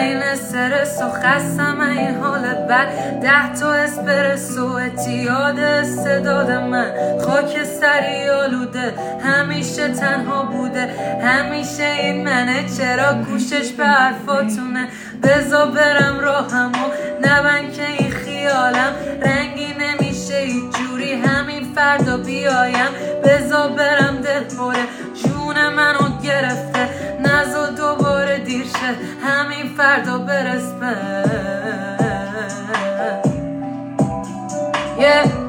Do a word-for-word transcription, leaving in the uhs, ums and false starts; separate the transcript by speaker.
Speaker 1: این استرس و خستم این حال بد. ده تا اسپرسو اتیاد استعداد من، خاک سری آلوده همیشه تنها بوده، همیشه این منه چرا گوشش به حرفاتونه. بزا برم راهمو نبن که این خیالم رنگی نمیشه هیچ جوری، همین فردا بیایم. بزا برم دل پره جون منو گرفته، نزا دوباره دیر شه همین فردا برس به yeah.